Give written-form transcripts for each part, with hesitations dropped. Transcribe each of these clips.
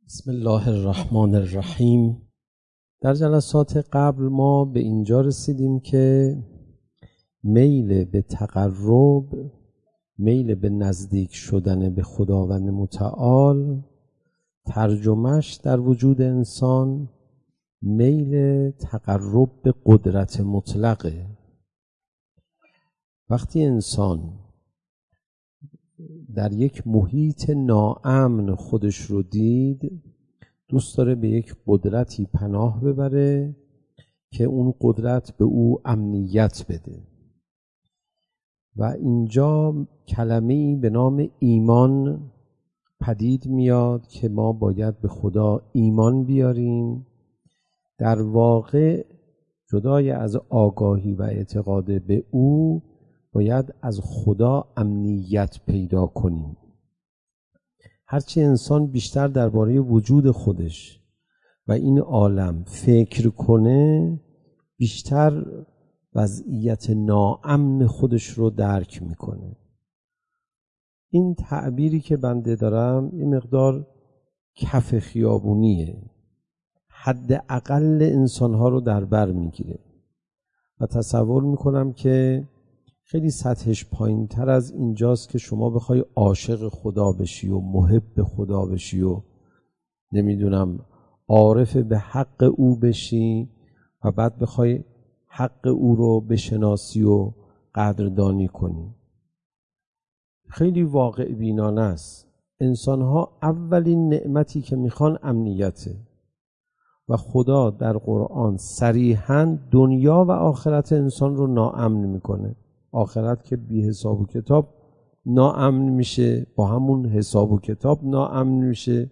بسم الله الرحمن الرحیم. در جلسات قبل ما به اینجا رسیدیم که میل به تقرب، میل به نزدیک شدن به خداوند متعال، ترجمهش در وجود انسان میل تقرب به قدرت مطلقه. وقتی انسان در یک محیط ناامن خودش رو دید، دوست داره به یک قدرتی پناه ببره که اون قدرت به او امنیت بده و اینجا کلمه‌ای به نام ایمان پدید میاد که ما باید به خدا ایمان بیاریم. در واقع جدای از آگاهی و اعتقاد به او باید از خدا امنیت پیدا کنیم. هرچی انسان بیشتر درباره وجود خودش و این عالم فکر کنه، بیشتر وضعیت ناامن خودش رو درک میکنه. این تعبیری که بنده دارم این مقدار کف خیابونیه، حد اقل انسانها رو در بر میگیره و تصور میکنم که خیلی سطحش پایین تر از اینجاست که شما بخوای عاشق خدا بشی و محب خدا بشی و نمیدونم عارف به حق او بشی و بعد بخوای حق او رو بشناسی و قدردانی کنی. خیلی واقع بینانه است. انسانها اولین نعمتی که میخوان امنیته و خدا در قرآن صریحاً دنیا و آخرت انسان رو ناامن میکنه. آخرت که بی حساب و کتاب ناامن میشه، با همون حساب و کتاب ناامن میشه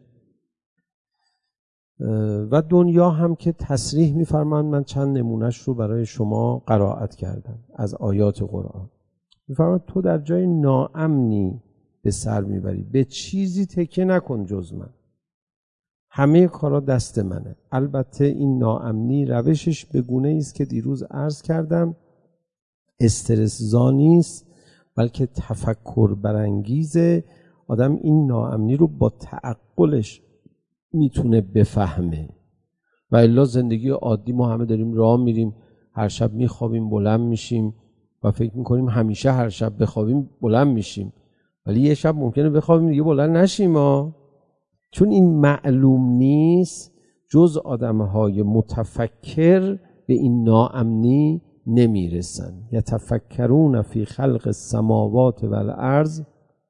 و دنیا هم که تصریح میفرمان. من چند نمونهش رو برای شما قرائت کردم از آیات قرآن. میفرمان تو در جای ناامنی به سر میبری، به چیزی تکیه نکن جز من، همه کارا دست منه. البته این ناامنی روشش به گونه است که دیروز عرض کردم استرس زایی است، بلکه تفکر برانگیزه. آدم این ناامنی رو با تعقلش میتونه بفهمه و الا زندگی عادی ما همه داریم راه میریم، هر شب میخوابیم بلند میشیم و فکر میکنیم همیشه هر شب بخوابیم بلند میشیم، ولی یه شب ممکنه بخوابیم دیگه بلند نشیم چون این معلوم نیست. جز آدمهای متفکر به این ناامنی نمیرسن. یتفکرون فی خلق السماوات والارض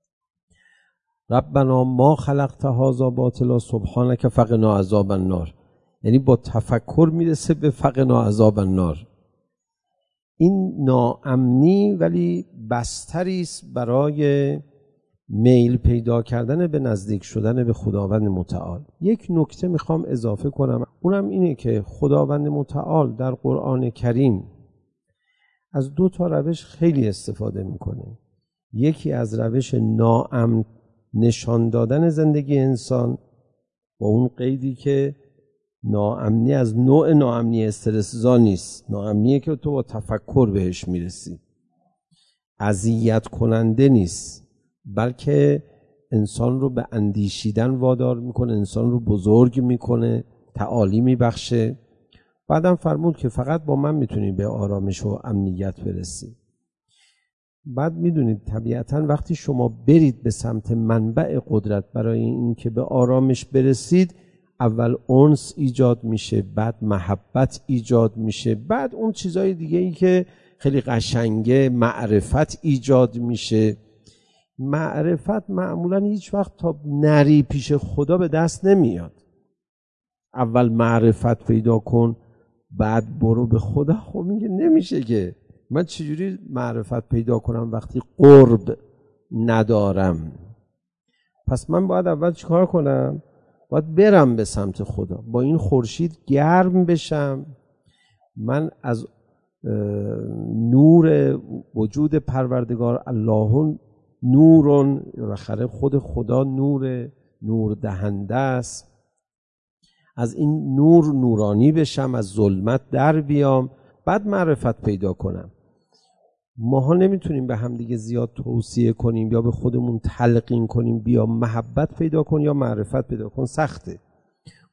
ربنا ما خلقت هذا باطلا سبحانک فقنا عذاب النار. یعنی با تفکر میرسه به فقنا عذاب النار. این ناامنی ولی بستری است برای میل پیدا کردن به نزدیک شدن به خداوند متعال. یک نکته میخوام اضافه کنم، اونم اینه که خداوند متعال در قرآن کریم از دو تا روش خیلی استفاده میکنه. یکی از روش ناامن نشان دادن زندگی انسان با اون قیدی که ناامنی از نوع ناامنی استرس زا نیست، ناامنیه که تو با تفکر بهش میرسی، اذیت کننده نیست، بلکه انسان رو به اندیشیدن وادار میکنه، انسان رو بزرگ میکنه، تعالی میبخشه. بعدم فرمود که فقط با من میتونی به آرامش و امنیت برسی. بعد میدونید طبیعتاً وقتی شما برید به سمت منبع قدرت برای این که به آرامش برسید، اول انس ایجاد میشه، بعد محبت ایجاد میشه، بعد اون چیزای دیگه ای که خیلی قشنگه معرفت ایجاد میشه. معرفت معمولاً هیچ وقت تا نری پیش خدا به دست نمیاد. اول معرفت پیدا کن بعد برو به خدا. خب میگه نمیشه که من چجوری معرفت پیدا کنم وقتی قرب ندارم؟ پس من باید اول چیکار کنم؟ باید برم به سمت خدا، با این خورشید گرم بشم. من از نور وجود پروردگار الله نورون، بالاخره خود خدا نور دهنده است، از این نور نورانی بشم، از ظلمت در بیام، بعد معرفت پیدا کنم. ماها نمیتونیم به همدیگه زیاد توصیه کنیم یا به خودمون تلقین کنیم بیا محبت پیدا کن یا معرفت پیدا کن، سخته.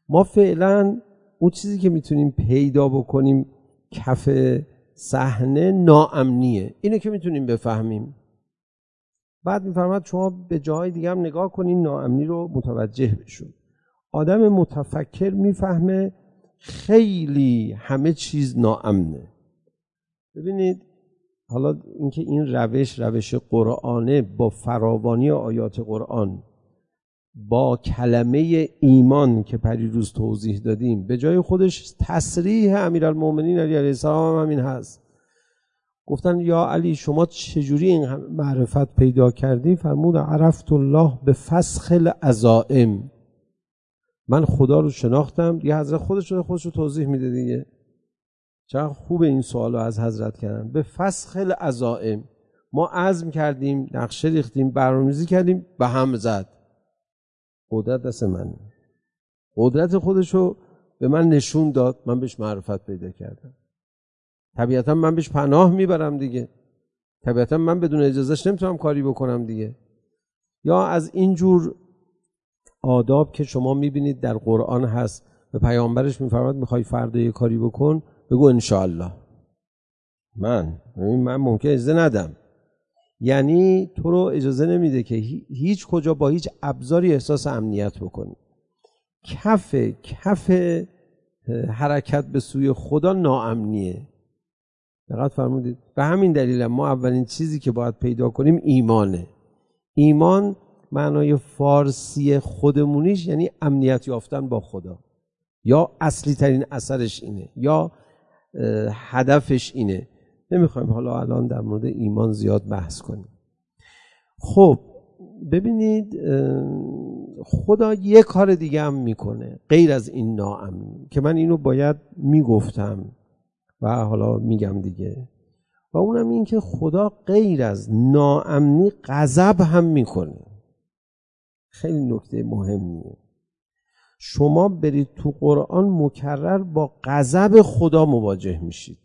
ما فعلا اون چیزی که میتونیم پیدا بکنیم کف صحنه ناامنیه، اینه که میتونیم بفهمیم. بعد میفرماد شما به جاهای دیگه هم نگاه کنین ناامنی رو متوجه بشون. آدم متفکر میفهمه خیلی همه چیز ناامنه. ببینید حالا اینکه این روش قرآنه با فراوانی آیات قرآن با کلمه ایمان که پریروز توضیح دادیم به جای خودش تصریح امیرالمومنین علی علیه السلام هم همین هست. گفتن یا علی شما چجوری این معرفت پیدا کردی؟ فرمود عرفت الله به فسخ العزائم، من خدا رو شناختم. یه حضرت خودش رو توضیح میده دیگه. چقدر خوب این سوالو از حضرت کردن. به فسخ العزائم، ما عزم کردیم، نقشه ریختیم، برنامه‌ریزی کردیم، به هم زد. قدرت دست من، قدرت خودشو به من نشون داد، من بهش معرفت پیدا کردم. طبیعتا من بهش پناه میبرم دیگه، طبیعتا من بدون اجازهش نمیتونم کاری بکنم دیگه. یا از اینجور آداب که شما میبینید در قرآن هست، به پیامبرش میفرماد میخوای فردا یه کاری بکن بگو انشاءالله. من ممکن اجازه ندم، یعنی تو رو اجازه نمیده که هیچ کجا با هیچ ابزاری احساس امنیت بکنی. کف حرکت به سوی خدا ناامنیه. دقت فرمودید؟ به همین دلیل ما اولین چیزی که باید پیدا کنیم ایمانه. ایمان معنای فارسی خودمونیش یعنی امنیت یافتن با خدا، یا اصلی ترین اثرش اینه، یا هدفش اینه. نمیخوایم حالا الان در مورد ایمان زیاد بحث کنیم. خب ببینید خدا یه کار دیگه هم میکنه غیر از این ناامنی که من اینو باید میگفتم و حالا میگم دیگه، و اونم این که خدا غیر از ناامنی غضب هم میکنه. خیلی نکته مهمیه. شما برید تو قرآن مکرر با غضب خدا مواجه میشید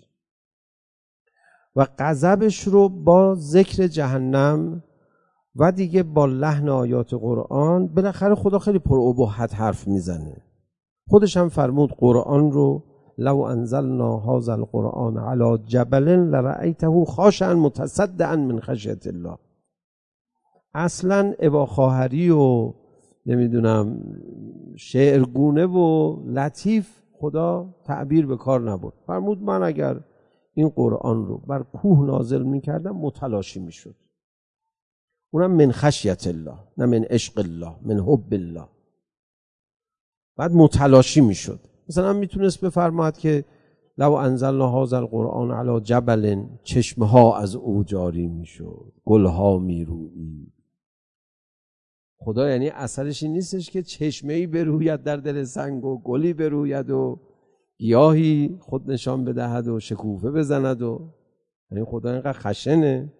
و غضبش رو با ذکر جهنم و دیگه با لحن آیات قرآن. بالاخره خدا خیلی پر ابهت حرف میزنه. خودش هم فرمود قرآن رو لو انزلنا هذا القرآن علی جبل لرأیته خاشعا متصدعا من خشیة الله. اصلا اباخواهری و نمیدونم شعرگونه و لطیف خدا تعبیر به کار نبرد. فرمود من اگر این قرآن رو بر کوه نازل میکردم متلاشی میشد. اونم من خشیة الله، نه من عشق الله، من حب الله. بعد متلاشی میشد. مثلا میتونست بفرماد که لو انزلنا هذا القرآن علی جبل، چشمه ها از او جاری میشد، گل ها میرویید. خدا یعنی اثرش این نیستش که چشمه‌ای بروید در دل سنگ و گلی بروید و گیاهی خود نشان بدهد و شکوفه بزند و یعنی خدا اینقدر خشنه.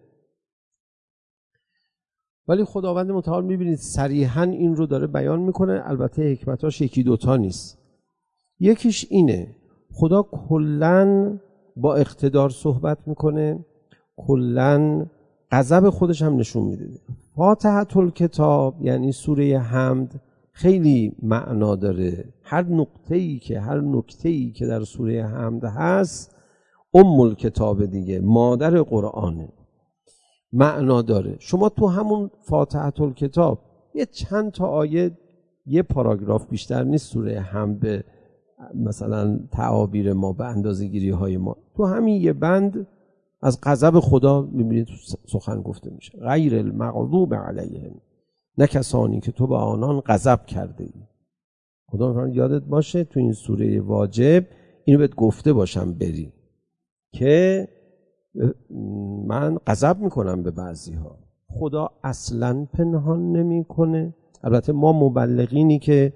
ولی خداوند متعال میبینید صریحاً این رو داره بیان میکنه. البته حکمتاش یکی دوتا نیست. یکیش اینه خدا کلن با اقتدار صحبت میکنه، کلن غضب خودش هم نشون میده. فاتحة الکتاب یعنی سوره حمد خیلی معنا داره. هر نکته‌ای که در سوره حمد هست الکتاب دیگه، مادر قرآنه، معنا داره. شما تو همون فاتحة الکتاب یه چند تا آیه، یه پاراگراف بیشتر نیست سوره حمد به مثلا تعابیر ما به اندازه‌گیری های ما، تو همین یه بند از غضب خدا میبینید سخن گفته میشه. غیر المغضوب علیهم، نه کسانی که تو به آنان غضب کرده ای. خدا میفرماید یادت باشه تو این سوره واجب اینو بهت گفته باشم بری که من غضب میکنم به بعضی ها. خدا اصلا پنهان نمیکنه. البته ما مبلغینی که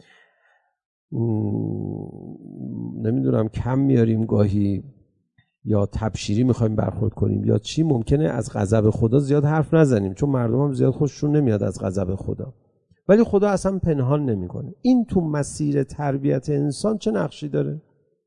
نمیدونم کم میاریم گاهی یا تبشیری میخوایم برخورد کنیم یا چی، ممکنه از غضب خدا زیاد حرف نزنیم چون مردم هم زیاد خوششون نمیاد از غضب خدا، ولی خدا اصلا پنهان نمیکنه. این تو مسیر تربیت انسان چه نقشی داره؟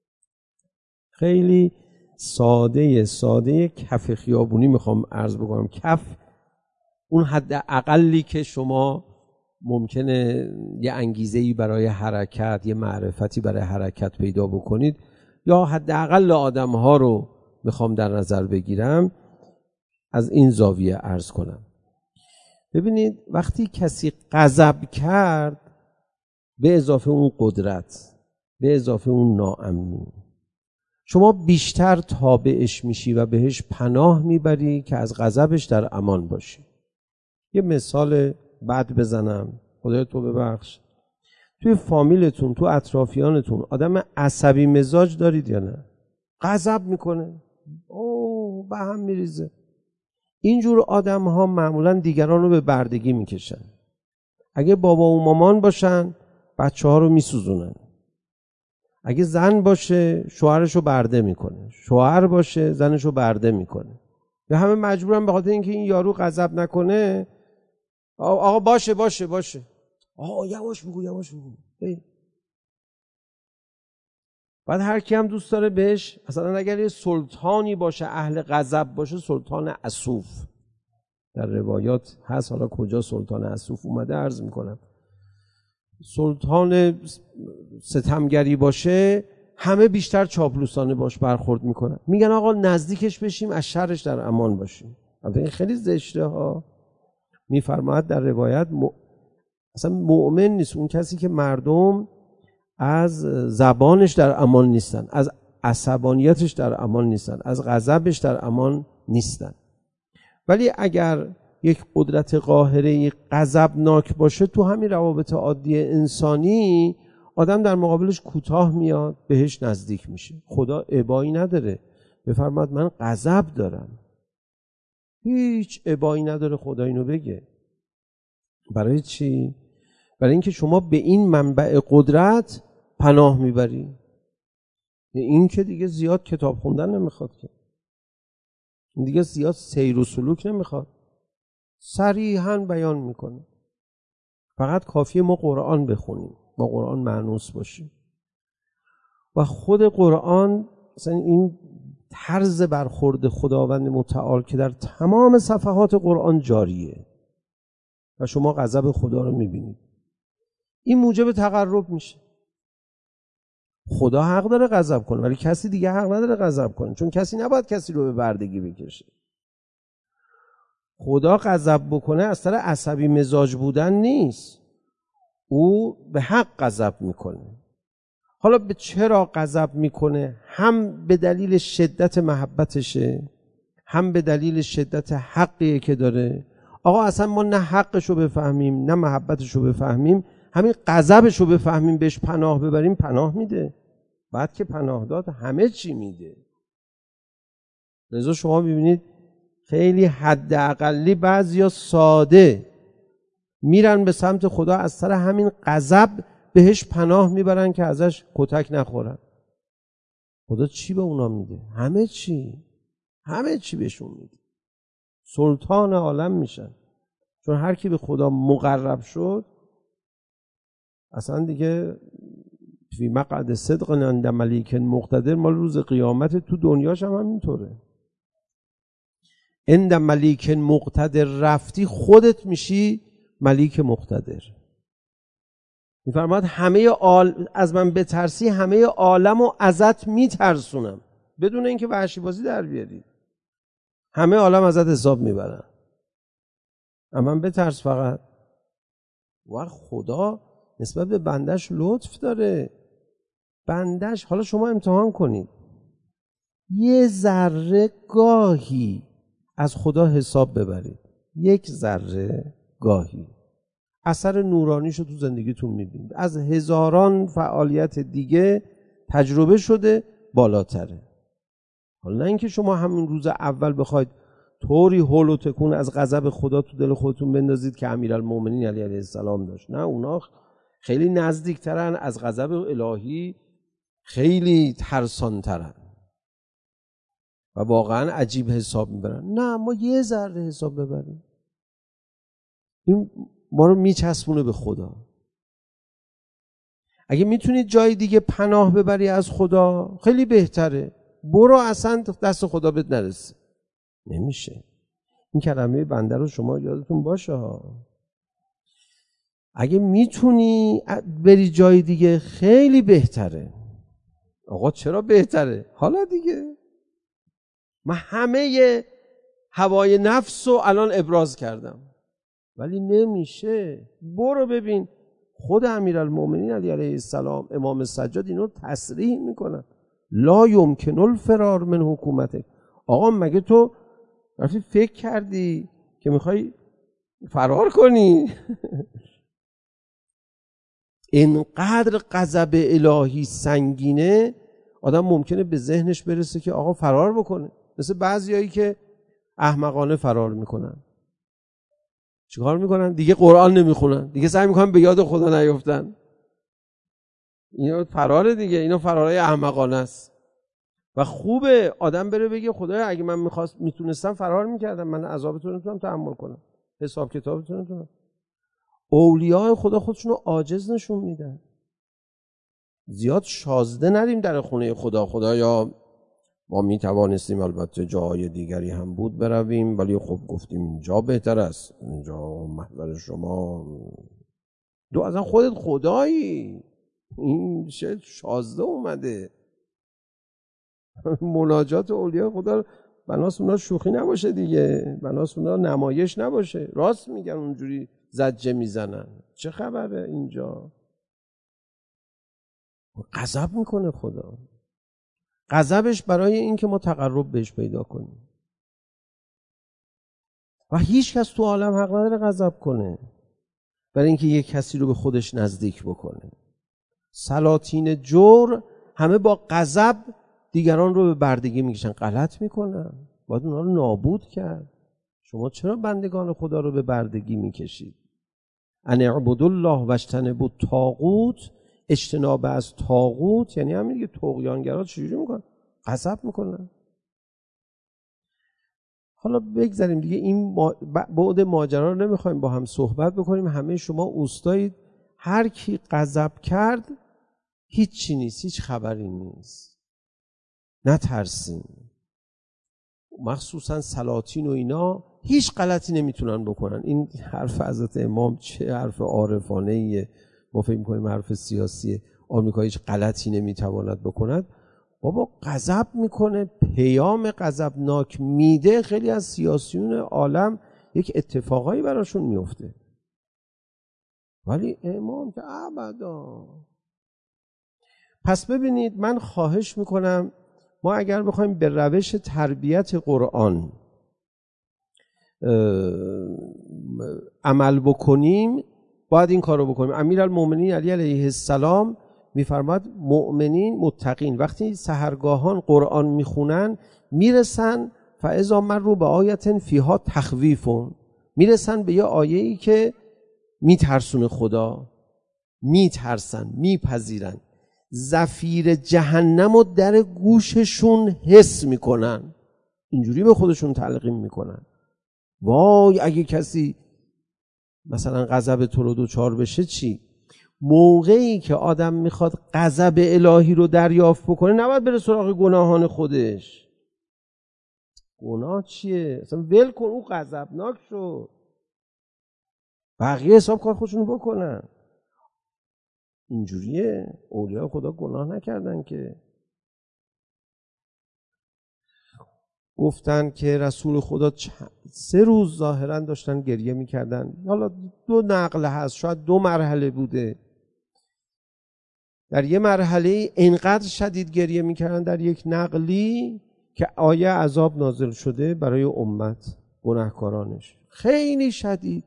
خیلی ساده کف خیابونی میخوام عرض بکنم. کف اون حد اقلی که شما ممکنه یه انگیزه‌ای برای حرکت، یه معرفتی برای حرکت پیدا بکنید، یا حداقل آدم‌ها رو میخوام در نظر بگیرم، از این زاویه عرض کنم. ببینید وقتی کسی غضب کرد، به اضافه اون قدرت، به اضافه اون ناامنی، شما بیشتر تابعش میشی و بهش پناه میبری که از غضبش در امان باشی. یه مثال بد بزنم، خدای تو ببخش. توی فامیلتون، تو اطرافیانتون آدم عصبی مزاج دارید یا نه؟ غضب میکنه، به هم میریزه. اینجور آدم ها معمولا دیگران رو به بردگی میکشن. اگه بابا و مامان باشن، بچه ها رو میسوزونن. اگه زن باشه، شوهرش رو برده میکنه. شوهر باشه، زنش رو برده میکنه. یا همه مجبورن به خاطر اینکه این یارو غضب نکنه، آقا باشه. یواش بگو. بعد هر کی هم دوست داره بهش، مثلا اگر یه سلطانی باشه اهل غضب باشه، سلطان اسوف در روایات هست، حالا کجا سلطان اسوف اومده عرض میکنم. سلطان ستمگری باشه، همه بیشتر چاپلوسانه باش برخورد میکنن، میگن آقا نزدیکش بشیم از شرش در امان باشیم. البته این خیلی زشته ها. میفرماید در روایت اصلا مؤمن نیست اون کسی که مردم از زبانش در امان نیستن، از عصبانیتش در امان نیستن، از غضبش در امان نیستن. ولی اگر یک قدرت قاهره غضبناک باشه، تو همین روابط عادی انسانی آدم در مقابلش کوتاه میاد، بهش نزدیک میشه. خدا ابایی نداره بفرماد من غضب دارم، هیچ ابایی نداره خدا اینو بگه. برای چی؟ برای اینکه شما به این منبع قدرت پناه میبری. این که دیگه زیاد کتاب خوندن نمیخواد، که این دیگه زیاد سیر و سلوک نمیخواد، صریحاً بیان میکنه. فقط کافیه ما قرآن بخونیم، با قرآن مانوس باشیم. و خود قرآن مثلا این طرز برخورد خداوند متعال که در تمام صفحات قرآن جاریه و شما غضب خدا رو میبینید، این موجب تقرب میشه. خدا حق داره غضب کنه، ولی کسی دیگه حق نداره غضب کنه، چون کسی نباید کسی رو به بردگی بکشه. خدا غضب بکنه از سر عصبی مزاج بودن نیست، او به حق غضب میکنه. حالا به چرا غضب میکنه؟ هم به دلیل شدت محبتشه، هم به دلیل شدت حقیه که داره. آقا اصلا ما نه حقشو بفهمیم نه محبتشو بفهمیم، همین غضبشو بفهمیم بهش پناه ببریم، پناه میده. بعد که پناه داد همه چی میده. لذا شما ببینید خیلی حداقلی بعضیا ساده میرن به سمت خدا، از سر همین غضب بهش پناه میبرن که ازش کتک نخورن. خدا چی به اونا میده؟ همه چی بهشون میده. سلطان عالم میشن، چون هر کی به خدا مقرب شد اصلا دیگه فی مقعد صدق عند ملیک مقتدر، مال روز قیامت. تو دنیاش هم همینطوره. عند ملیک مقتدر رفتی خودت میشی ملیک مقتدر. میفرماد از من بترسی همه عالم و ازت میترسونم، بدون اینکه وحشی بازی در بیاری. همه عالم ازت حساب میبرن، اما من بترس فقط. و خدا نسبت به بندش لطف داره. بندش، حالا شما امتحان کنید، یه ذره گاهی از خدا حساب ببرید، یک ذره گاهی اثر نورانیشو تو زندگیتون میبینید. از هزاران فعالیت دیگه تجربه شده بالاتره. حالا نه اینکه شما همین روز اول بخواید طوری هول و تکون از غضب خدا تو دل خودتون بندازید که امیرالمومنین علیه السلام داشت. نه، اونا خیلی نزدیکترن، از غضب الهی خیلی ترسانترن و واقعا عجیب حساب میبرن. نه، ما یه ذره حساب ببریم، این ما رو میچسبونه به خدا. اگه میتونید جای دیگه پناه ببری از خدا خیلی بهتره، برو اصلا دست خدا بهت نرسه. نمیشه. این کلمه بنده رو شما یادتون باشه ها. اگه میتونی بری جای دیگه خیلی بهتره. آقا چرا بهتره؟ حالا دیگه من همه هوای نفس رو الان ابراز کردم، ولی نمیشه. برو ببین خود امیرالمومنین علی علیه السلام، امام سجاد اینو تصریح میکنن، لا یمکن الفرار من حکومته. آقا مگه تو رفتی فکر کردی که میخوای فرار کنی؟ اینقدر غضب الهی سنگینه آدم ممکنه به ذهنش برسه که آقا فرار بکنه، مثل بعضیایی که احمقانه فرار میکنن. چیکار میکنن؟ دیگه قرآن نمیخونن، دیگه سعی میکنن به یاد خدا نیفتن. اینا فراره دیگه، اینا فرارای احمقانه است. و خوبه آدم بره بگه خدایا اگه من میتونستم فرار میکردم، من عذابتون نمیتونم تحمل کنم، حساب کتابتون نمیتونم. اولیاء خدا خودشونو عاجز نشون میدن. زیاد شازده نریم در خونه خدا. خدایا ما میتوانستیم البته جای دیگری هم بود برویم، ولی خب گفتیم اینجا بهتر است، اینجا محضر شما. دو اصلا خودت خدایی، این شازده اومده. مناجات اولیاء خدا بناس اونا شوخی نباشه دیگه، بناس اونا نمایش نباشه. راست میگن اونجوری زجه میزنن. چه خبره اینجا؟ غضب میکنه خدا. غضبش برای این که ما تقرب بهش پیدا کنیم. و هیچ کس تو عالم حق نداره غضب کنه برای اینکه یک کسی رو به خودش نزدیک بکنه. سلاطین جور همه با غضب دیگران رو به بردگی میکشن. غلط میکنن، باید اونا رو نابود کرد. شما چرا بندگان خدا رو به بردگی میکشید؟ ان اعبدوا الله واجتنبوا الطاغوت. اجتناب از طاغوت یعنی همین دیگه. طغیانگرا چجوری میکنن؟ غضب میکنن. حالا بگذاریم دیگه، این بعد ماجرا رو نمیخوایم با هم صحبت بکنیم. همه شما اوستایید، هر کی غضب کرد هیچی نیست، هیچ خبری نیست. نترسین. مخصوصا سلاطین و اینا هیچ غلطی نمیتونن بکنن. این حرف حضرت امام چه حرف عارفانه ایه. ما فکر میکنیم حرف سیاسیه. آمریکا هیچ غلطی نمیتواند بکند. بابا غضب میکنه، پیام غضبناک میده. خیلی از سیاسیون عالم یک اتفاقایی براشون میفته، ولی امام که ابدا. پس ببینید، من خواهش میکنم ما اگر بخوایم به روش تربیت قرآن عمل بکنیم باید این کار رو بکنیم. امیرالمومنین علی علیه السلام میفرماد مؤمنین متقین وقتی سحرگاهان قرآن میخونن میرسن فاذا مروا بآیة فیها تخویف، میرسن به یه آیه‌ای که میترسونه خدا، میترسن، میپذیرن. زفیر جهنم رو در گوششون حس میکنن، اینجوری به خودشون تلقین میکنن. وای اگه کسی مثلا غضب تو رو دوچار بشه چی؟ موقعی که آدم میخواد غضب الهی رو دریافت بکنه نباید بره سراغ گناهان خودش. گناه چیه؟ اصلا ول کن، او غضبناک شد، بقیه حساب کار خودشون بکنن. اینجوریه. اولیاء خدا گناه نکردن که. گفتن که رسول خدا 3 روز ظاهرا داشتن گریه میکردن. حالا 2 نقل هست، شاید 2 مرحله بوده. در یه مرحله اینقدر شدید گریه میکردن، در یک نقلی که آیه عذاب نازل شده برای امت گناهکارانش، خیلی شدید.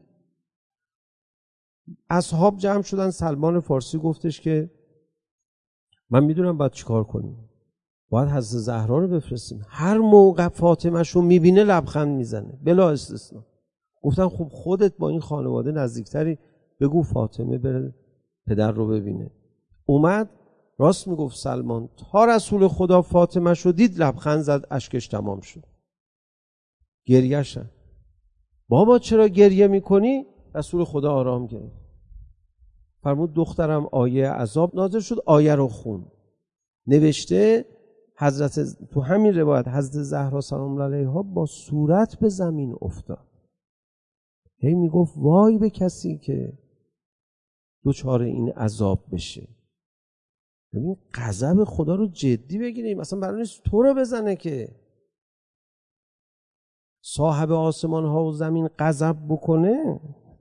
اصحاب جمع شدن. سلمان فارسی گفتش که من میدونم باید چیکار کنیم، باید حضرت زهرا رو بفرستیم. هر موقع فاطمه شو میبینه لبخند میزنه بلا استثنا. گفتن خب خودت با این خانواده نزدیکتری، بگو فاطمه بره پدر رو ببینه. اومد، راست میگفت سلمان، تا رسول خدا فاطمه شو دید لبخند زد، اشکش تمام شد. گریه شد. بابا چرا گریه میکنی؟ رسول خدا آرام گرفت. فرمود دخترم آیه عذاب نازل شد، آیه رو خون. نوشته تو همین روایت حضرت زهرا سلام الله علیها با صورت به زمین افتاد. هی میگفت وای به کسی که دچار این عذاب بشه. ببین غضب خدا رو جدی بگیریم، اصلا برای نیست تو رو بزنه که صاحب آسمان ها و زمین غضب بکنه.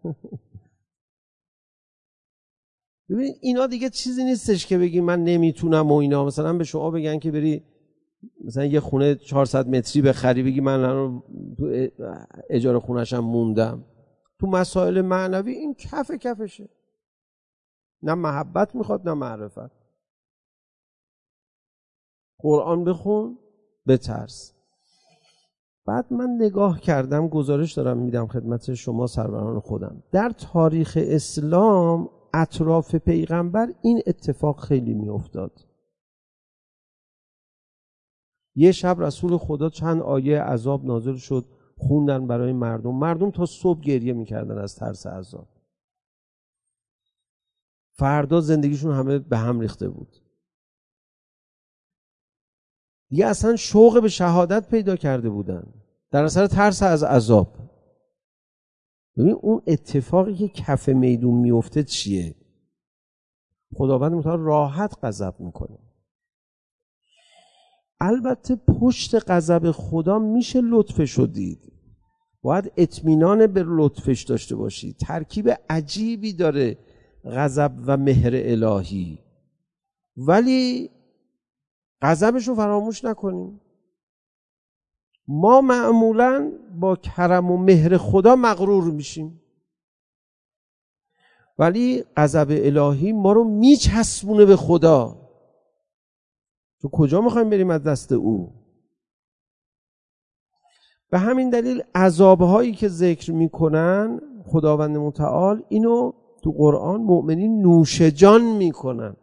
ببین اینا دیگه چیزی نیستش که بگی من نمیتونم و اینا. مثلا به شما بگن که بری مثلا یه خونه 400 متری بخری، بگی من تو اجاره خونه‌شم موندم. تو مسائل معنوی این کفشه، نه محبت میخواد نه معرفت. قرآن بخون، بترس. بعد من نگاه کردم، گزارش دارم میدم خدمت شما سروران خودم، در تاریخ اسلام اطراف پیغمبر این اتفاق خیلی میافتاد. یه شب رسول خدا چند آیه عذاب نازل شد، خوندن برای مردم تا صبح گریه میکردن از ترس عذاب. فردا زندگیشون همه به هم ریخته بود، دیگه اصلا شوق به شهادت پیدا کرده بودن در اثر ترس از عذاب. ببین اون اتفاقی که کف میدون میفته چیه؟ خداوند متعال راحت غضب میکنه. البته پشت غضب خدا میشه لطفش رو دید، باید اطمینان به لطفش داشته باشی. ترکیب عجیبی داره غضب و مهر الهی، ولی غضبش رو فراموش نکنیم. ما معمولاً با کرم و مهر خدا مغرور میشیم، ولی غضب الهی ما رو میچسبونه به خدا. تو کجا میخوایم بریم از دست او؟ به همین دلیل عذابهایی که ذکر میکنن خداوند متعال اینو تو قرآن مؤمنین نوش جان میکنن.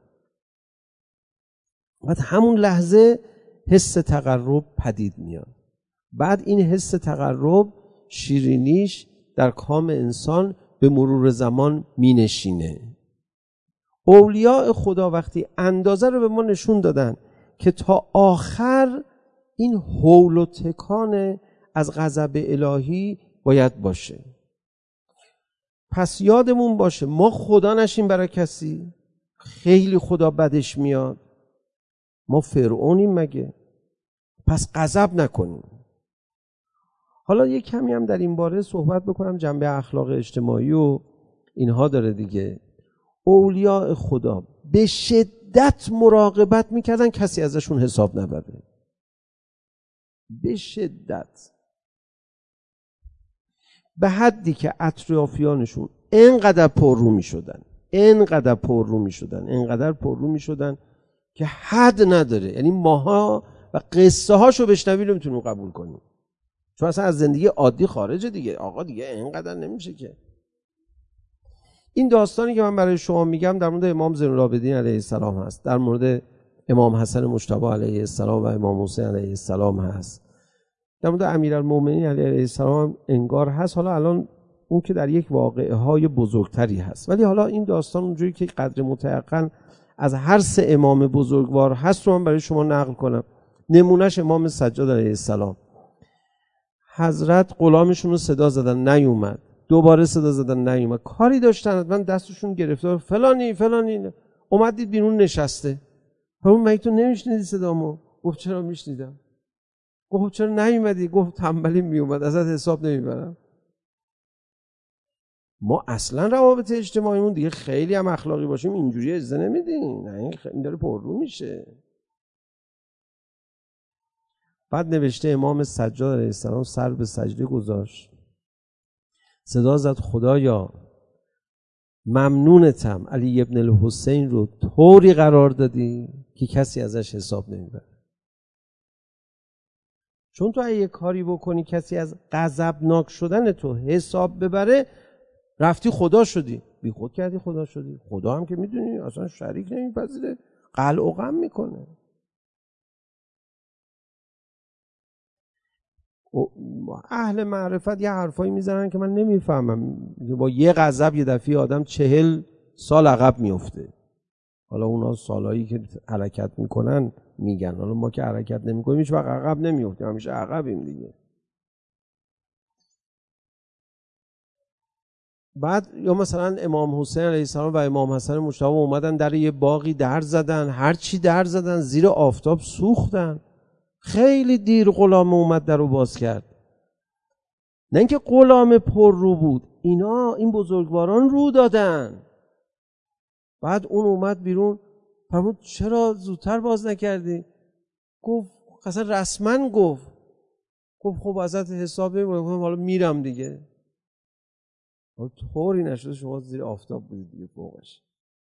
بعد همون لحظه حس تقرب پدید میاد. بعد این حس تقرب شیرینیش در کام انسان به مرور زمان مینشینه. اولیاء خدا وقتی اندازه رو به ما نشون دادن که تا آخر این هول و تکان از غضب الهی باید باشه. پس یادمون باشه ما خدا نشیم برای کسی. خیلی خدا بدش میاد، ما فرعونیم مگه؟ پس غضب نکنیم. حالا یک کمی هم در این باره صحبت بکنم، جنبه اخلاق اجتماعی و اینها داره دیگه. اولیاء خدا به شدت مراقبت میکردن کسی ازشون حساب نبره، به شدت، به حدی که اطرافیانشون انقدر پررو میشدن که حد نداره. یعنی ماها و قصه هاشو بشنویم نمیتونیم قبول کنیم، چون اصلا از زندگی عادی خارجه دیگه. آقا دیگه اینقدر نمیشه که. این داستانی که من برای شما میگم در مورد امام زین العابدین علیه السلام هست، در مورد امام حسن مجتبی علیه السلام و امام حسین علیه السلام هست، در مورد امیرالمومنین علیه السلام انگار هست. حالا الان اون که در یک واقعه های بزرگتری هست، ولی حالا این داستان اونجوری که قدر متيقن از هر سه امام بزرگوار هست رو من برای شما نقل کنم. نمونهش امام سجاد علیه السلام. حضرت غلامشون رو صدا زدن نیومد، دوباره صدا زدن نیومد، کاری داشتن من دستشون گرفته، فلانی اومدید بیرون نشسته. همون مگه تو نمیشنیدی صدامو؟ گفت چرا میشنیدم. گفت چرا نیومدی؟ گفت تنبلی میومد، ازت حساب نمیبرم. ما اصلا روابط اجتماعیمون دیگه خیلی هم اخلاقی باشیم اینجوری اجازه نمیدیم. نه این داره پررو میشه. بعد نوشته امام سجاد علیه السلام سر به سجده گذاشت، صدا زد خدایا ممنونتم علی ابن الحسین رو طوری قرار دادی که کسی ازش حساب نمیبره. چون تو اگه کاری بکنی کسی از غضبناک شدن تو حساب ببره، رفتی خدا شدی، بی خود کردی خدا شدی. خدا هم که میدونی اصلا شریک نمیپذیره، قلع و قم میکنه. اهل معرفت یه حرفایی میزنن که من نمیفهمم. با یه غضب یه دفعه آدم 40 سال عقب میفته. حالا اونا سالایی که حرکت میکنن میگن، حالا ما که حرکت نمیکنیم هیچ وقت عقب نمیفتیم، همیشه عقبیم دیگه. بعد یا مثلا امام حسین علیه السلام و امام حسن مجتبی اومدن در یه باغی در زدن، هر چی در زدن زیر آفتاب سوختن. خیلی دیر غلام اومد در رو باز کرد. نه اینکه غلام پر رو بود، این بزرگواران رو دادن. بعد اون اومد بیرون، فرمود چرا زودتر باز نکردی؟ گفت اصلا رسما گفت خب ازت حساب نمی‌کنم، حالا میرم دیگه. طوری نشده شما زیر آفتاب بودید دیگه فوقش.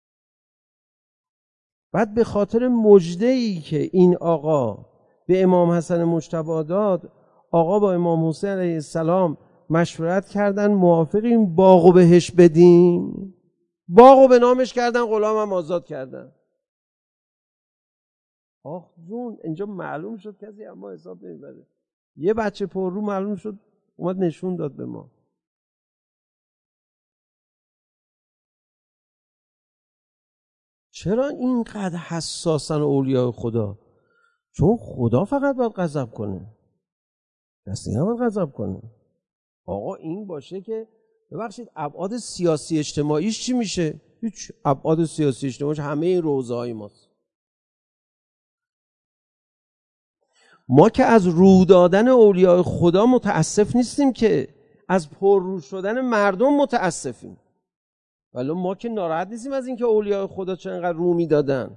بعد به خاطر مژده‌ای که این آقا به امام حسن مجتبی داد، آقا با امام حسین علیه السلام مشورت کردن موافق این باغو بهش بدیم. باغو به نامش کردن، غلامم آزاد کردن. آخ جون، اینجا معلوم شد کسی اما حساب نمیبره. یه بچه پر رو معلوم شد اومد نشون داد به ما. چرا اینقدر حساسن اولیاء خدا؟ چون خدا فقط باید غضب کنه، کسی نباید غضب کنه. آقا این باشه که ببخشید ابعاد سیاسی اجتماعیش چی میشه؟ هیچ. ابعاد سیاسی اجتماعیش همه این روزهای ماست. ما که از رو دادن اولیاء خدا متاسف نیستیم، که از پررو شدن مردم متاسفیم. ولی ما که ناراحت نیستیم از اینکه اولیاء خدا چه انقدر رو میدادن.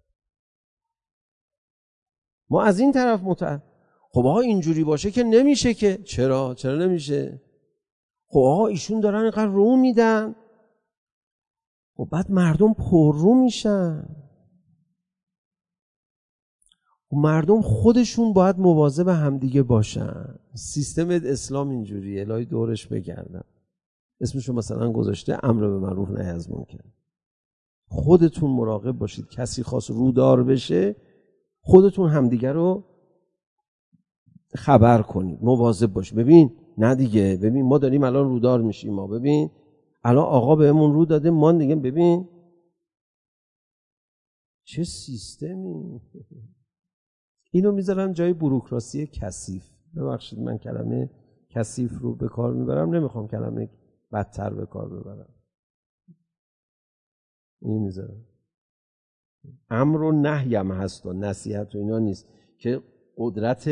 ما از این طرف خب آقا اینجوری باشه که نمیشه که. چرا نمیشه؟ خب آقا ایشون دارن اینقدر رو میدن، خب بعد مردم پررو میشن. مردم خودشون باید مواظب همدیگه باشن. سیستم اسلام اینجوریه، الهی دورش بگردن. اسمشو مثلا گذاشته امر به معروف نهی از منکر. خودتون مراقب باشید، کسی خواست رودار بشه خودتون همدیگه رو خبر کنید، مواظب باشید. ببین نه دیگه، ببین ما داریم الان رودار میشیم، ما ببین الان آقا بهمون رو داده، ما دیگه ببین چه سیستمی. اینو میذارن جای بوروکراسی کثیف. ببخشید من کلمه کثیف رو به کار میبرم، نمیخوام کلمه بدتر به کار ببرم. این میذارم امر و نهی هم هست و نصیحت و اینا نیست که قدرت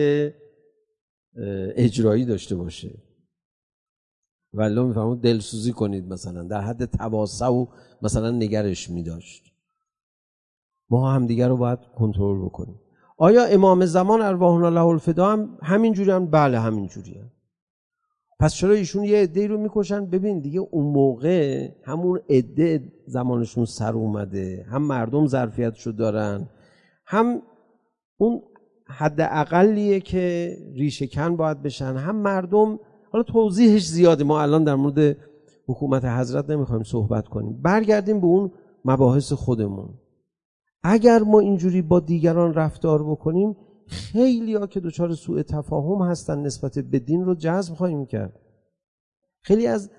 اجرایی داشته باشه. والله میفهمون دلسوزی کنید مثلا در حد تواسع و مثلا نگرش میداشت. ما هم دیگر رو باید کنترل بکنیم. آیا امام زمان ارواحنا له الفدا هم همین جوری هم؟ بله همین جوری هم. پس چرا ایشون یه عده‌ای رو میکشن؟ ببین دیگه اون موقع همون عده زمانشون سر اومده، هم مردم ظرفیتشو دارن، هم اون حد اقلیه که ریشه کن باید بشن، هم مردم. حالا توضیحش زیاده، ما الان در مورد حکومت حضرت نمیخوایم صحبت کنیم. برگردیم به اون مباحث خودمون. اگر ما اینجوری با دیگران رفتار بکنیم، خیلی ها که دچار سوء تفاهم هستن نسبت به دین رو جذب خواهیم کرد. خیلی از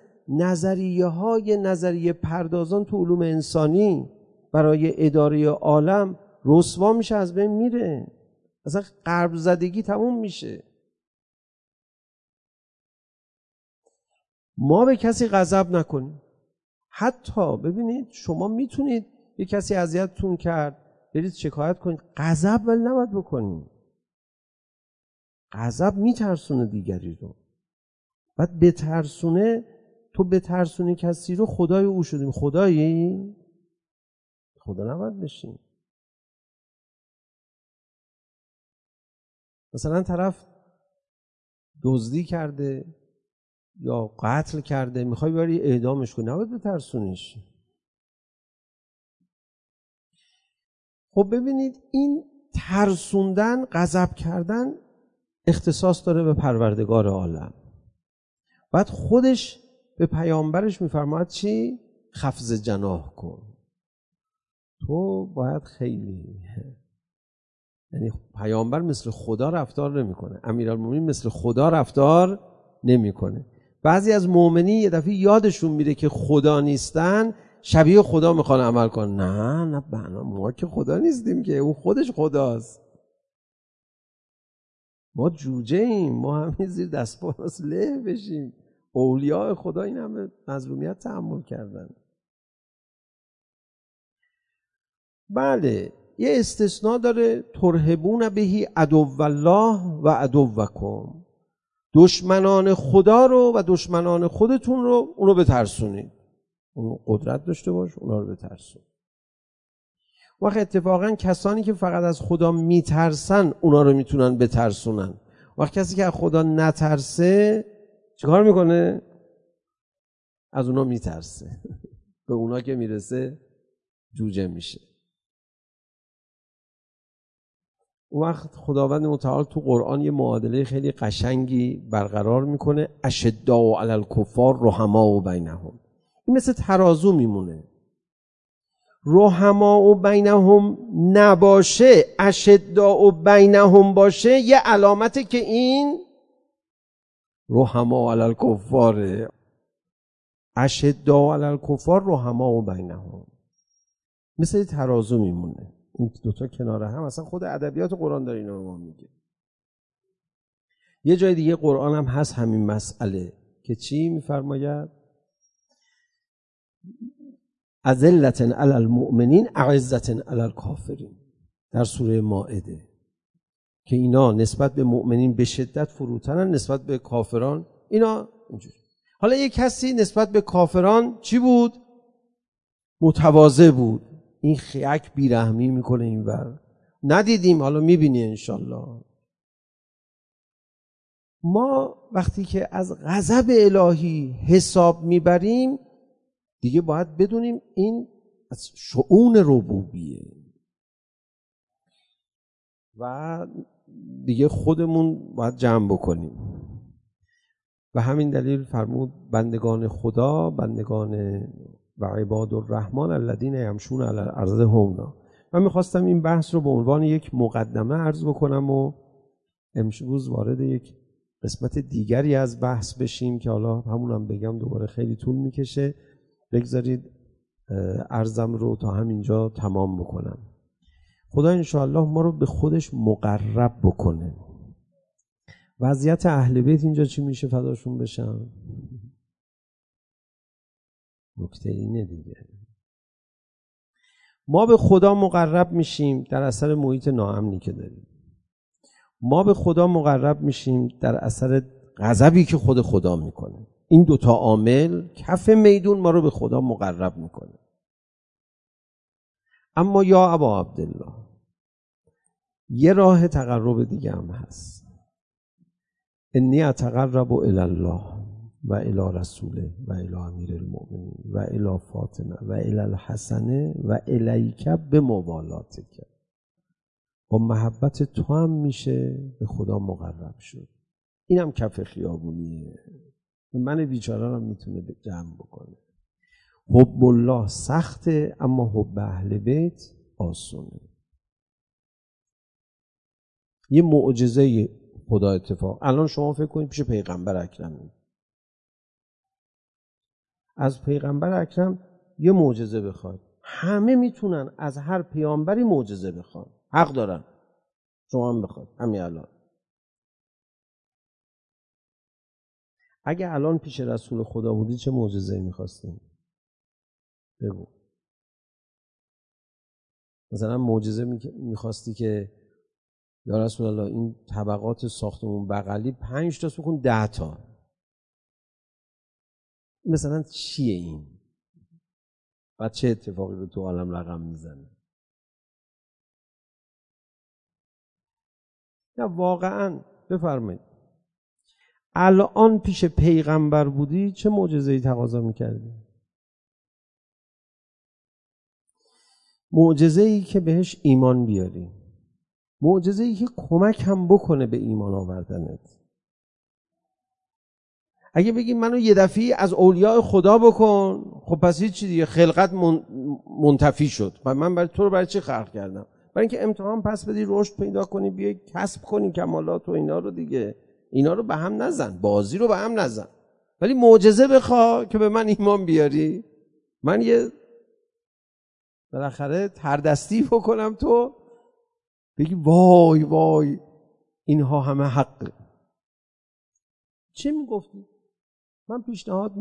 نظریه پردازان تو علوم انسانی برای اداره عالم رسوا میشه، از بین میره، اصلا غرب زدگی تموم میشه. ما به کسی غضب نکنیم. حتی ببینید شما میتونید یه کسی اذیتتون کرد برید شکایت کنید، غضب ولی نباید بکنید. غضب میترسونه دیگری رو. بعد بترسونه، تو بترسونی کسی رو خدای او شدیم. خدایی؟ خدا نباید بشیم. مثلا طرف دزدی کرده یا قتل کرده، میخوای بری اعدامش کنی، نباید بترسونیش. خب ببینید این ترسوندن، غضب کردن اختصاص داره به پروردگار عالم. بعد خودش به پیامبرش میفرماید چی؟ خفض جناح کن. تو باید خیلی، یعنی پیامبر مثل خدا رفتار نمیکنه، امیرالمومنین مثل خدا رفتار نمیکنه. بعضی از مؤمنین یه دفعه یادشون میره که خدا نیستن، شبیه خدا میخوان عمل کنن. نه ما که خدا نیستیم که، اون خودش خداست. ما جوجه ایم، ما همین زیر دست بالاست له بشیم. اولیاء خدا این همه مظلومیت تحمل کردن. بله یه استثناء داره، ترهبون بهی عدو الله و عدوکم، دشمنان خدا رو و دشمنان خودتون رو اونو بترسونید. اون قدرت داشته باش اونا رو بترسون. وقت اتفاقا کسانی که فقط از خدا میترسن اونا رو میتونن بترسونن. وقت کسی که از خدا نترسه چیکار میکنه؟ از اونا میترسه. به اونا که میرسه جوجه میشه. وقت خداوند متعال تو قرآن یه معادله خیلی قشنگی برقرار میکنه، اشداء علی الکفار رحماء بینهم. این مثل ترازو میمونه. رحماء بینهم نباشه، اشداء بینهم باشه، یه علامته که این رحماء علی الکفاره. اشداء علی الکفار رحماء بینهم مثل ترازو میمونه. این دوتا کنار هم، اصلا خود ادبیات قرآن داره اینا رو میگه. یه جای دیگه قرآن هم هست همین مسئله که چی میفرماید؟ اذلة علی المؤمنین اعزة علی الکافرین، در سوره مائده، که اینا نسبت به مؤمنین به شدت فروتنن، نسبت به کافران اینا اینجوری. حالا یک کسی نسبت به کافران چی بود؟ متواضع بود. این خیک بیرحمی میکنه اینور. ندیدیم، حالا میبینی انشالله. ما وقتی که از غضب الهی حساب میبریم دیگه باید بدونیم این از شؤون ربوبیه و دیگه خودمون باید جمع بکنیم. و همین دلیل فرمود بندگان خدا، بندگان و عباد الرحمن الذین یمشون علی الارض هونا. من میخواستم این بحث رو به عنوان یک مقدمه عرض بکنم و امروز وارد یک قسمت دیگری از بحث بشیم که حالا همونم بگم دوباره خیلی طول میکشه. بگذارید عرضم رو تا همینجا تمام بکنم. خدا انشاءالله ما رو به خودش مقرب بکنه. وضعیت اهل بیت اینجا چی میشه فداشون بشم؟ نکته اینه دیگه. ما به خدا مقرب میشیم در اثر محیط ناامنی که داریم. ما به خدا مقرب میشیم در اثر غضبی که خود خدا میکنه. این دوتا عامل کف میدون ما رو به خدا مقرب میکنه. اما یا ابا عبدالله، یه راه تقرب دیگه هم هست. انی اتقرب الی الله و الی رسوله و الی امیر المؤمنین و الی فاطمه و الی الحسن و الیک بموالاتک. با محبت تو هم میشه به خدا مقرب شد. اینم کف خیابونیه. من بیچاره هم میتونه جمع بکنه. حب الله سخته اما حب اهل بیت آسونه. یه معجزه خدا اتفاق. الان شما فکر کنید پیش پیغمبر اکرم، از پیغمبر اکرم یه معجزه بخواد، همه میتونن از هر پیامبری معجزه بخوان، حق دارن. شما هم بخواد همین الان. اگه الان پیش رسول خدا بودی چه معجزه‌ای می‌خواستین؟ بگو. مثلا معجزه می‌خواستی که یا رسول الله این طبقات ساختمون بغلی 5 تاست بکن 10 تا. مثلا چیه این؟ بعد چه اتفاقی رو تو عالم رقم میزنه؟ یا واقعا بفرمایید الان پیش پیغمبر بودی چه معجزه‌ای تقاضا می‌کردی؟ معجزه‌ای که بهش ایمان بیاری، معجزه‌ای که کمک هم بکنه به ایمان آوردنت. اگه بگی منو یه دفعی از اولیاء خدا بکن، خب پس هیچ چیز دیگه، خلقت منتفی شد. من برای تو رو برای چی خلق کردم؟ برای اینکه امتحان پس بدی، رشد پیدا کنی، بیای کسب کنی کمالات و اینا رو دیگه. اینا رو به هم نزن، بازی رو به هم نزن. ولی معجزه بخوا که به من ایمان بیاری، من یه بالاخره تردستی بکنم تو بگی وای وای اینها همه حقه. چی میگفتی؟ من پیشنهاد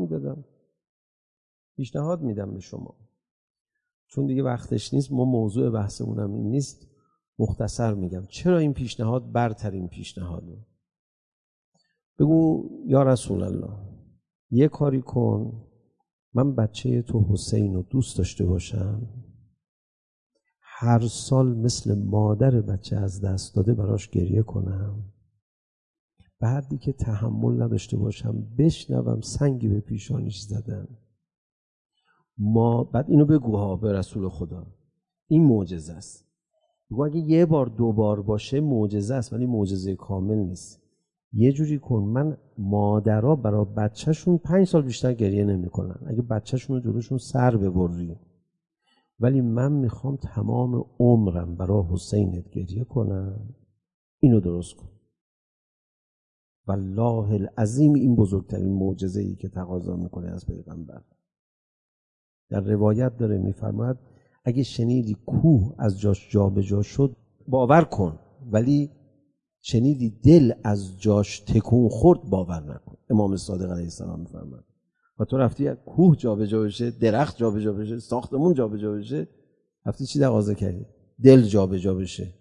میدم به شما، چون دیگه وقتش نیست، ما موضوع بحثمونم این نیست، مختصر میگم چرا این پیشنهاد برترین پیشنهاده. بگو یا رسول الله یه کاری کن من بچه تو حسین رو دوست داشته باشم، هر سال مثل مادر بچه از دست داده براش گریه کنم، بعدی که تحمل نداشته باشم بشنوم سنگی به پیشانیش زدن. بعد اینو بگو ها به رسول خدا، این معجزه است. بگو اگه یه بار دو بار باشه معجزه است، ولی معجزه کامل نیست. یه جوری کن من مادرها برای بچهشون 5 سال بیشتر گریه نمیکنن، اگه بچهشون رو جلوشون سر ببری، ولی من میخوام تمام عمرم برای حسینت گریه کنم. اینو درست کن. والله العظیم این بزرگترین معجزه‌ای که تقاضا میکنه از پیغمبر. در روایت داره میفرماید اگه شنیدی کوه از جاش جابجا شد باور کن، ولی شنیدی دل از جاش تکون خورد باور نکن. امام صادق علیه السلام میفرماید و تو رفتی کوه جابجا بشه، درخت جابجا بشه، ساختمون جابجا بشه، رفتی چی تقاضا کردی؟ دل جابجا بشه.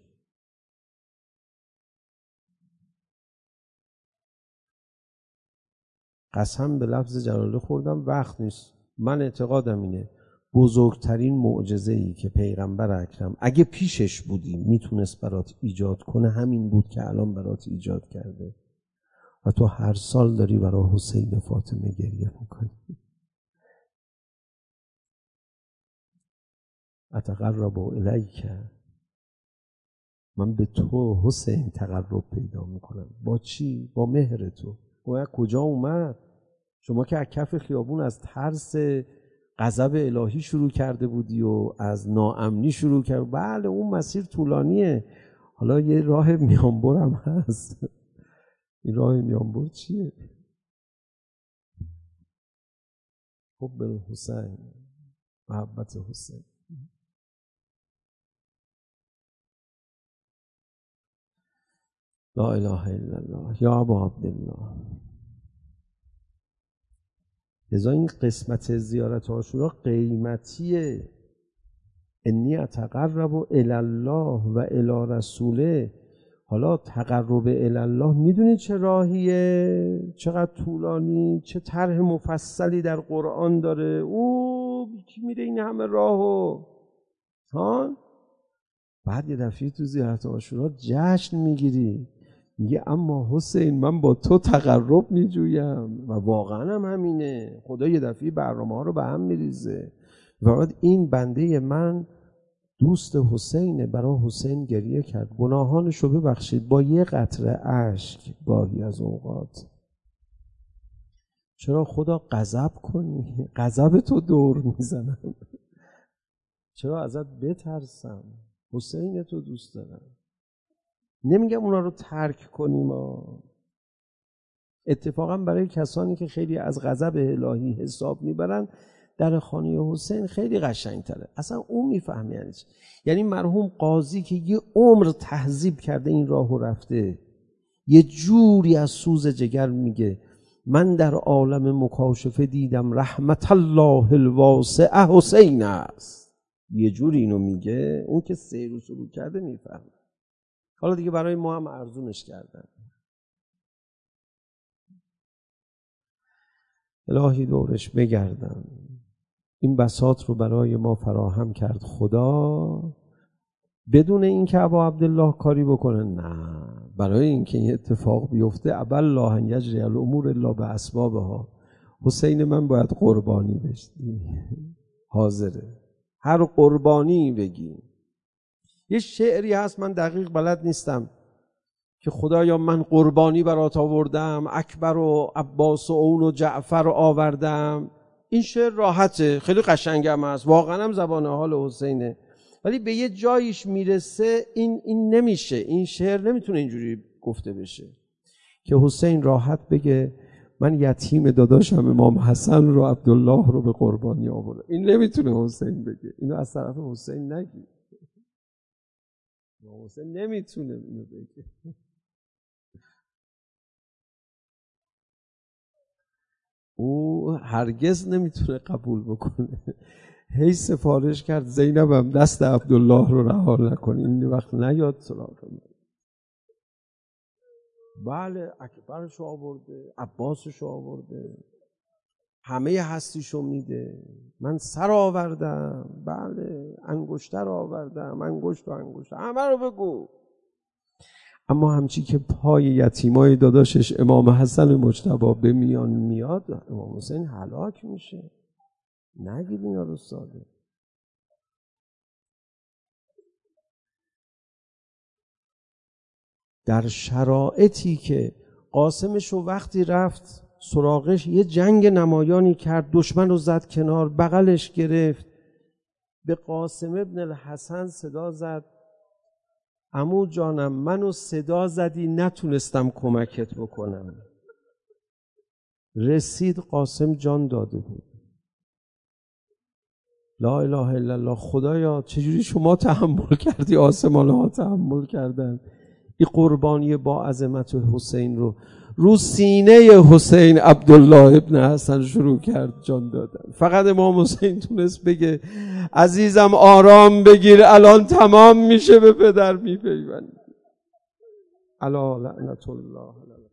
قسم به لفظ جلاله خوردم، وقت نیست. من اعتقادم اینه بزرگترین معجزه‌ای که پیغمبر اکرم اگه پیشش بودی میتونست برات ایجاد کنه همین بود که الان برات ایجاد کرده و تو هر سال داری برای حسین فاطمه گریه میکنی. اتقرب الیک، من به تو حسین تقرب پیدا میکنم. با چی؟ با مهر تو. باید کجا اومد؟ شما که از کف خیابون از ترس غضب الهی شروع کرده بودی و از ناامنی شروع کرد. بله اون مسیر طولانیه، حالا یه راه میانبر هم هست. این راه میانبر چیه؟ حب حسین، محبت حسین. لا اله الا الله یا ابا عبدالله. لذا این قسمت زیارت عاشورا قیمتیه. انی اتقرب الی الله و الی رسوله. حالا تقرب الی الله میدونید چه راهیه؟ چقدر طولانی، چه طرح مفصلی در قرآن داره. او کی میره این همه راهو؟ ها؟ بعد یه دفعه تو زیارت عاشورا جشن میگیری، میگه اما حسین من با تو تقرب میجویم. و واقعا هم همینه. خدا یه دفعه برنامه ها رو به هم میریزه. و این بنده من دوست حسینه، برای حسین گریه کرد، گناهانش رو ببخشید با یه قطره اشک گاهی از اوقات. چرا خدا غضب کنی؟ غضب تو دور میزنم. چرا ازت بترسم؟ حسین تو دوست دارم. نمیگم اونا رو ترک کنیم. اتفاقا برای کسانی که خیلی از غضب الهی حساب میبرن، در خانه حسین خیلی قشنگتره. اصلا اون میفهمه یعنی چی. یعنی مرحوم قاضی که یه عمر تهذیب کرده این راهو رفته، یه جوری از سوز جگر میگه من در عالم مکاشفه دیدم رحمت الله الواسعه حسین است. یه جوری اینو میگه، اون که سیر و سلوک کرده میفهمه. حالا دیگه برای ما هم ارزونش کردن. الهی دورش بگردم. این بساط رو برای ما فراهم کرد خدا، بدون اینکه ابا عبدالله کاری بکنه. نه، برای اینکه این اتفاق بیفته ابا الله ان یجری الامور الا باسبابها. حسین من باید قربانی بشه. حاضره هر قربانی بگی. یه شعری هست من دقیق بلد نیستم که خدایا من قربانی برات آوردم، اکبر و عباس و اون و جعفر رو آوردم. این شعر راحته، خیلی قشنگم هست، واقعا هم زبان حال حسینه، ولی به یه جایش میرسه این نمیشه. این شعر نمیتونه اینجوری گفته بشه که حسین راحت بگه من یتیم داداشم امام حسن رو عبدالله رو به قربانی آوردم. این نمیتونه حسین بگه. اینو از طرف حسین نگی. حسین نمیتونه اینو بگه. او هرگز نمیتونه قبول بکنه. هی سفارش کرد زینبم دست عبدالله رو رها نکن، این وقت نیاد سراغ من. بله اکبرشو آورده، عباسشو آورده، همه هستیشو میده. من سر آوردم، بله انگشتر آوردم، انگشت و انگشتر همه رو بگو. اما همچی که پای یتیمای داداشش امام حسن مجتبی به میان میاد، امام حسین هلاک میشه. نگید اینا رو ساده. در شرایطی که قاسمش رو وقتی رفت سراغش یه جنگ نمایانی کرد، دشمن رو زد کنار، بغلش گرفت، به قاسم ابن الحسن صدا زد عمو جانم منو صدا زدی نتونستم کمکت بکنم. رسید قاسم جان داده بود. لا اله الا الله. خدایا چجوری شما تحمل کردی، آسمان ها تحمل کردن این قربانی با عظمت حسین رو سینه حسین عبدالله ابن حسن شروع کرد جان دادن. فقط امام حسین تونست بگه عزیزم آرام بگیر الان تمام میشه، به پدر میپیوندی. الا لعنت الله.